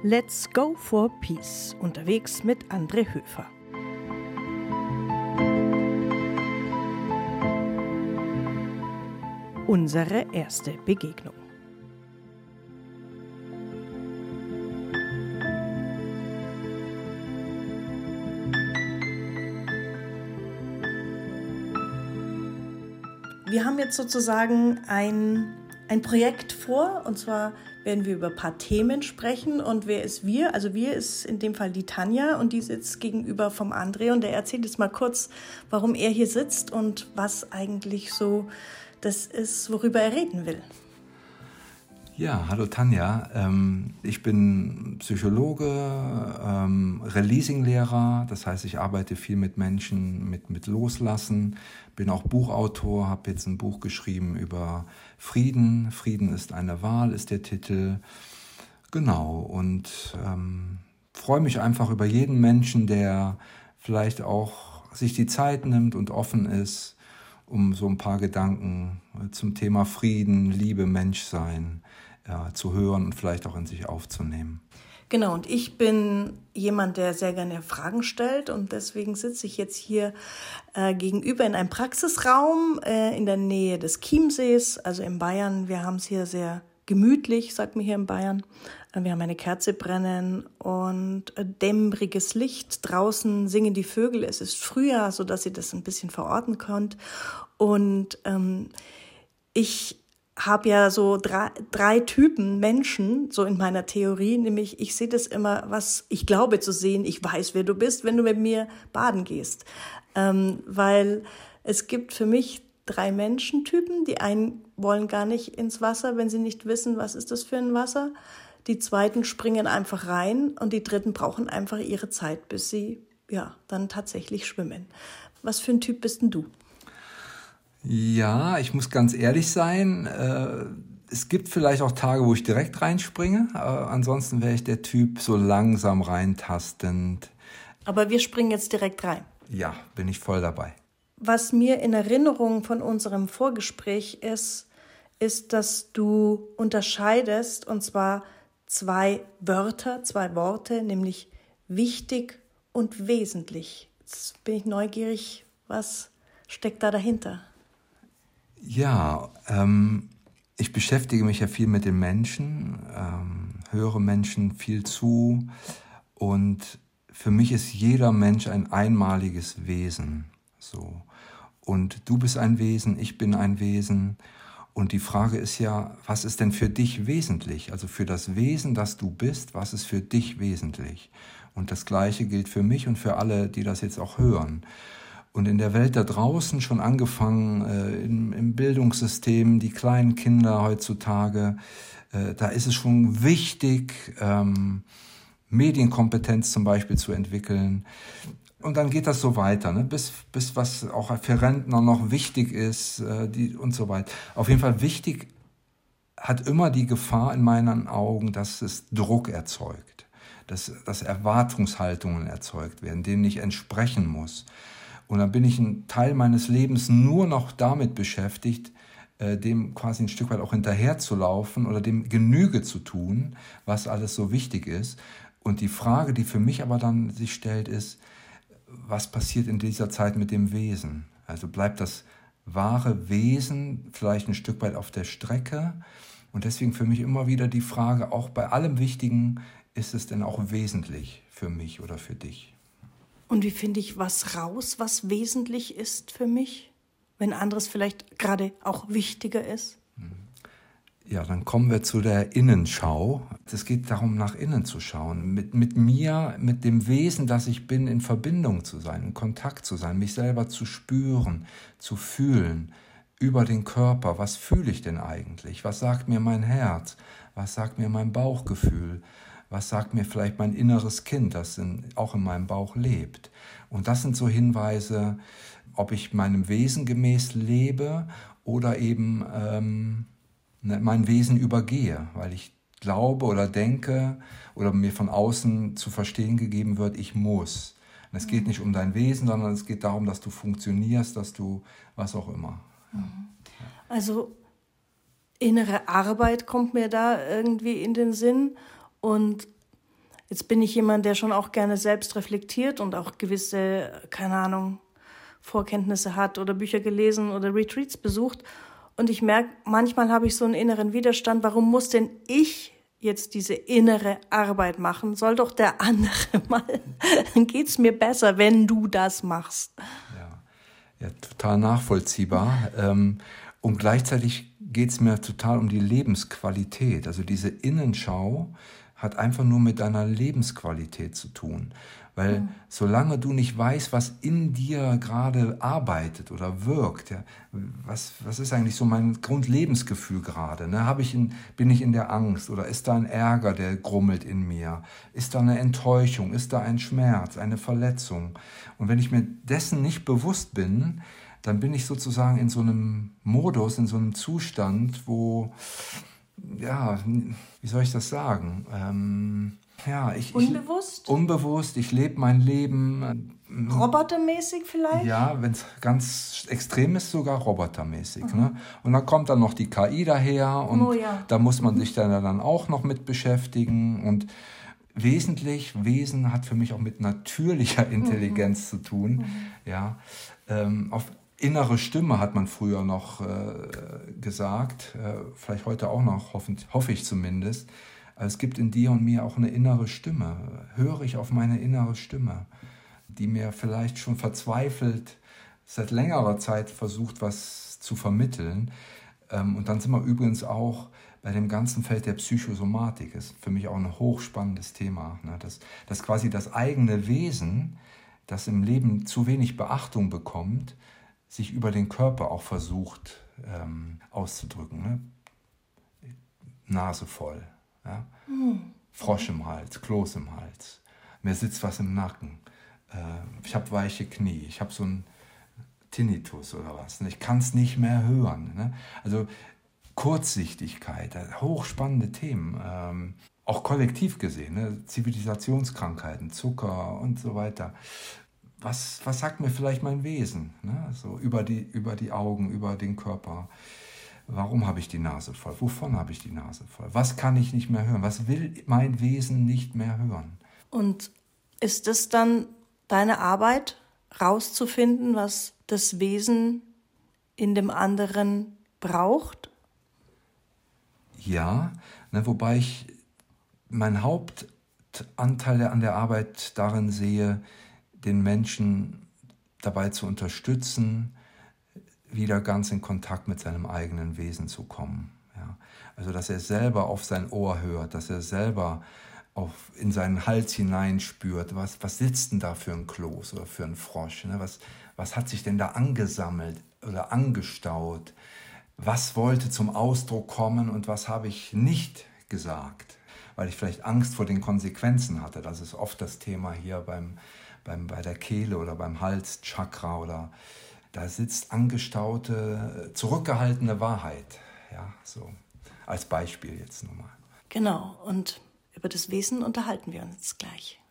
Let's go for peace, unterwegs mit André Höfer. Unsere erste Begegnung. Wir haben jetzt sozusagen ein Projekt vor, und zwar werden wir über ein paar Themen sprechen. Und wer ist wir? Also wir ist in dem Fall die Tanja und die sitzt gegenüber vom André und der erzählt jetzt mal kurz, warum er hier sitzt und was eigentlich so das ist, worüber er reden will. Ja, hallo Tanja. Ich bin Psychologe, Releasing-Lehrer, das heißt, ich arbeite viel mit Menschen, mit Loslassen, bin auch Buchautor, habe jetzt ein Buch geschrieben über Frieden. Frieden ist eine Wahl, ist der Titel. Genau, und freue mich einfach über jeden Menschen, der vielleicht auch sich die Zeit nimmt und offen ist, um so ein paar Gedanken zum Thema Frieden, Liebe, Menschsein zu hören und vielleicht auch in sich aufzunehmen. Genau, und ich bin jemand, der sehr gerne Fragen stellt und deswegen sitze ich jetzt hier gegenüber in einem Praxisraum in der Nähe des Chiemsees, also in Bayern. Wir haben es hier sehr gemütlich, sagt man hier in Bayern. Wir haben eine Kerze brennen und dämmeriges Licht. Draußen singen die Vögel. Es ist Frühjahr, sodass ihr das ein bisschen verorten könnt. Und ich habe ja so drei Typen Menschen, so in meiner Theorie, nämlich ich sehe das immer, was ich glaube zu sehen. Ich weiß, wer du bist, wenn du mit mir baden gehst. Weil es gibt für mich 3 Menschentypen. Die einen wollen gar nicht ins Wasser, wenn sie nicht wissen, was ist das für ein Wasser. Die zweiten springen einfach rein und die dritten brauchen einfach ihre Zeit, bis sie dann tatsächlich schwimmen. Was für ein Typ bist denn du? Ja, ich muss ganz ehrlich sein, es gibt vielleicht auch Tage, wo ich direkt reinspringe, ansonsten wäre ich der Typ so langsam reintastend. Aber wir springen jetzt direkt rein. Ja, bin ich voll dabei. Was mir in Erinnerung von unserem Vorgespräch ist, dass du unterscheidest, und zwar 2 Worte, nämlich wichtig und wesentlich. Jetzt bin ich neugierig, was steckt da dahinter? Ja, ich beschäftige mich ja viel mit den Menschen, höre Menschen viel zu und für mich ist jeder Mensch ein einmaliges Wesen. So. Und du bist ein Wesen, ich bin ein Wesen. Und die Frage ist ja, was ist denn für dich wesentlich? Also für das Wesen, das du bist, was ist für dich wesentlich? Und das Gleiche gilt für mich und für alle, die das jetzt auch hören. Und in der Welt da draußen, schon angefangen im Bildungssystem, die kleinen Kinder heutzutage, da ist es schon wichtig, Medienkompetenz zum Beispiel zu entwickeln. Und dann geht das so weiter, ne? bis was auch für Rentner noch wichtig ist und so weiter. Auf jeden Fall wichtig hat immer die Gefahr in meinen Augen, dass es Druck erzeugt, dass Erwartungshaltungen erzeugt werden, denen ich entsprechen muss. Und dann bin ich einen Teil meines Lebens nur noch damit beschäftigt, dem quasi ein Stück weit auch hinterherzulaufen oder dem Genüge zu tun, was alles so wichtig ist. Und die Frage, die für mich aber dann sich stellt, ist, was passiert in dieser Zeit mit dem Wesen? Also bleibt das wahre Wesen vielleicht ein Stück weit auf der Strecke? Und deswegen für mich immer wieder die Frage, auch bei allem Wichtigen, ist es denn auch wesentlich für mich oder für dich? Und wie finde ich was raus, was wesentlich ist für mich, wenn anderes vielleicht gerade auch wichtiger ist? Ja, dann kommen wir zu der Innenschau. Es geht darum, nach innen zu schauen, mit mir, mit dem Wesen, das ich bin, in Verbindung zu sein, in Kontakt zu sein, mich selber zu spüren, zu fühlen, über den Körper. Was fühle ich denn eigentlich? Was sagt mir mein Herz? Was sagt mir mein Bauchgefühl? Was sagt mir vielleicht mein inneres Kind, das auch in meinem Bauch lebt? Und das sind so Hinweise, ob ich meinem Wesen gemäß lebe oder eben mein Wesen übergehe, weil ich glaube oder denke oder mir von außen zu verstehen gegeben wird, ich muss. Und es geht nicht um dein Wesen, sondern es geht darum, dass du funktionierst, dass du was auch immer. Ja. Also innere Arbeit kommt mir da irgendwie in den Sinn und Jetzt bin ich jemand, der schon auch gerne selbst reflektiert und auch gewisse, keine Ahnung, Vorkenntnisse hat oder Bücher gelesen oder Retreats besucht. Und ich merke, manchmal habe ich so einen inneren Widerstand. Warum muss denn ich jetzt diese innere Arbeit machen? Soll doch der andere mal. Dann geht's mir besser, wenn du das machst. Ja, total nachvollziehbar. Und gleichzeitig geht's mir total um die Lebensqualität. Also diese Innenschau hat einfach nur mit deiner Lebensqualität zu tun. Weil solange du nicht weißt, was in dir gerade arbeitet oder wirkt, ja, was ist eigentlich so mein Grundlebensgefühl gerade? Ne? Bin ich in der Angst oder ist da ein Ärger, der grummelt in mir? Ist da eine Enttäuschung? Ist da ein Schmerz, eine Verletzung? Und wenn ich mir dessen nicht bewusst bin, dann bin ich sozusagen in so einem Modus, in so einem Zustand, wo, ja, wie soll ich das sagen? Unbewusst, ich lebe mein Leben. Robotermäßig vielleicht? Ja, wenn es ganz extrem ist, sogar robotermäßig. Ne? Und dann kommt dann noch die KI daher und da muss man sich dann auch noch mit beschäftigen. Und Wesen hat für mich auch mit natürlicher Intelligenz zu tun. Ja, auf innere Stimme hat man früher noch gesagt, vielleicht heute auch noch, hoffe ich zumindest. Es gibt in dir und mir auch eine innere Stimme. Höre ich auf meine innere Stimme, die mir vielleicht schon verzweifelt seit längerer Zeit versucht, was zu vermitteln. Und dann sind wir übrigens auch bei dem ganzen Feld der Psychosomatik. Das ist für mich auch ein hochspannendes Thema. Ne? Dass quasi das eigene Wesen, das im Leben zu wenig Beachtung bekommt, sich über den Körper auch versucht auszudrücken. Ne? Nase voll. Ja? Frosch im Hals, Kloß im Hals. Mir sitzt was im Nacken. Ich habe weiche Knie. Ich habe so einen Tinnitus oder was. Ne? Ich kann es nicht mehr hören. Ne? Also Kurzsichtigkeit, hochspannende Themen. Auch kollektiv gesehen, ne? Zivilisationskrankheiten, Zucker und so weiter. Was sagt mir vielleicht mein Wesen? Ne? So über die Augen, über den Körper. Warum habe ich die Nase voll? Wovon habe ich die Nase voll? Was kann ich nicht mehr hören? Was will mein Wesen nicht mehr hören? Und ist es dann deine Arbeit, rauszufinden, was das Wesen in dem anderen braucht? Ja, ne, wobei ich meinen Hauptanteil an der Arbeit darin sehe, den Menschen dabei zu unterstützen, wieder ganz in Kontakt mit seinem eigenen Wesen zu kommen. Ja? Also, dass er selber auf sein Ohr hört, dass er selber in seinen Hals hineinspürt, was sitzt denn da für ein Kloß oder für ein Frosch? Ne? Was hat sich denn da angesammelt oder angestaut? Was wollte zum Ausdruck kommen und was habe ich nicht gesagt? Weil ich vielleicht Angst vor den Konsequenzen hatte. Das ist oft das Thema hier bei der Kehle oder beim Halschakra oder da sitzt angestaute, zurückgehaltene Wahrheit. Ja, so als Beispiel jetzt nochmal. Genau, und über das Wesen unterhalten wir uns jetzt gleich.